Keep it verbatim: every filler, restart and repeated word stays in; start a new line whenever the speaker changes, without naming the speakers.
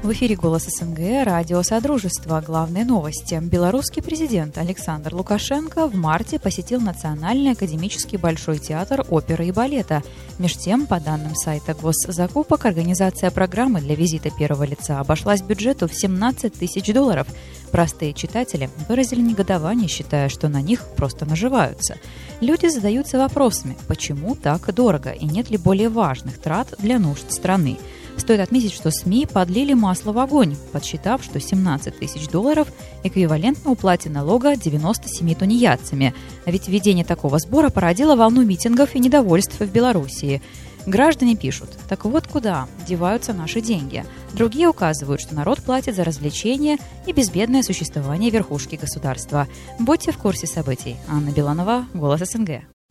В эфире «Голос СНГ», радио «Содружество». Главные новости. Белорусский президент Александр Лукашенко в марте посетил Национальный академический Большой театр оперы и балета. Меж тем, по данным сайта госзакупок, организация программы для визита первого лица обошлась бюджету в семнадцать тысяч долларов. Простые читатели выразили негодование, считая, что на них просто наживаются. Люди задаются вопросами, почему так дорого и нет ли более важных трат для нужд страны. Стоит отметить, что СМИ подлили масло в огонь, подсчитав, что семнадцать тысяч долларов эквивалентно уплате налога девяноста семи тунеядцами. А ведь введение такого сбора породило волну митингов и недовольств в Белоруссии. Граждане пишут: так вот куда деваются наши деньги. Другие указывают, что народ платит за развлечения и безбедное существование верхушки государства. Будьте в курсе событий. Анна Беланова, «Голос СНГ».